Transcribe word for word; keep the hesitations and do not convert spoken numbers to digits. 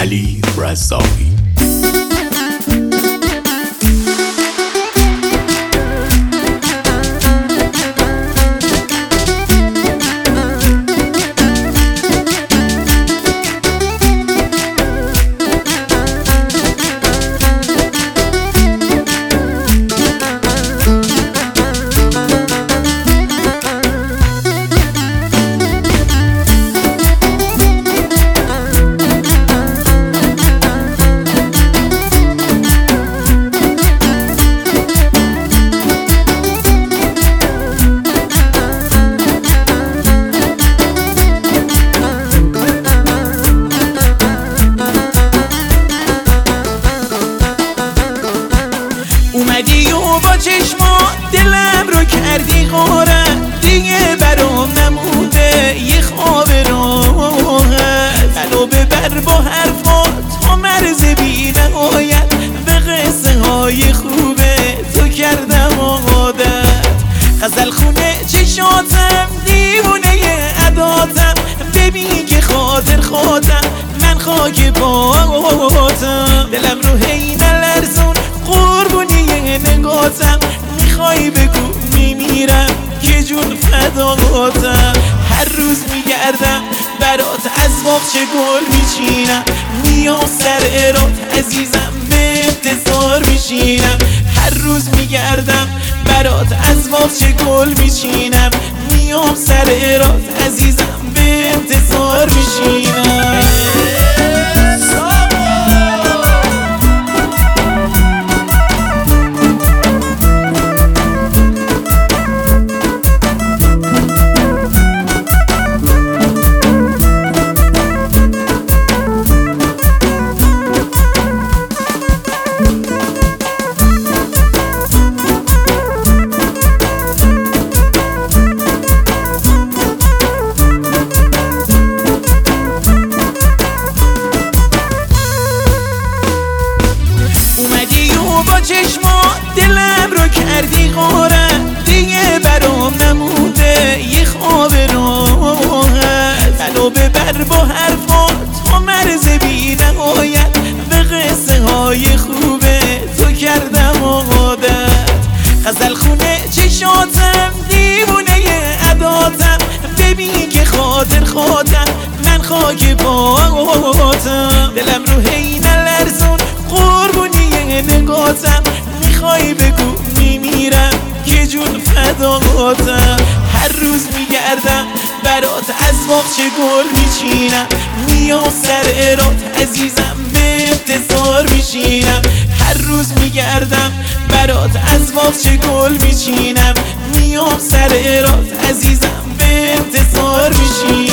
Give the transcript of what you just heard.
علی رزاقی. اومدی و با چشما دلم رو کردی غاره، دیگه برام نمونده یه خواب راحت. منو ببر با حرفات تا مرز بی نهایت، به قصه های خوبه تو کردم عادت. غزل خونه چشاتم، دیوونه عداتم، ببین که خاطر خاطر من خاک پاتم. دلم رو هی نلرزون قربونی نگاتم، میخوای بگو میمیرم که جون فداقاتم. هر روز میگردم برات از باغچه گل میچینم، میام سر ارات عزیزم به انتظار میشینم. هر روز میگردم برات از باغچه گل میچینم، میام سر ارات عزیزم به انتظار میشینم. با چشما دلم رو کردی غاره، دیگه برام نمونده یه خواب راحت. منو ببر با حرفات تا مرز بی نهایت، به قصه های خوبه تو کردم عادت. غزل خونه چشاتم، دیوونه عداتم، ببین که خاطر خاطر من خاک پاتم. دلم رو هی نلرزون قربونی نگاتم، میخوای بگو میمیرم که جون فداقاتم. هر روز میگردم برات از باغچه گل میچینم، میام سر ارات عزیزم به انتظار میشینم. هر روز میگردم برات از باغچه گل میچینم، میام سر ارات عزیزم به انتظار میشینم.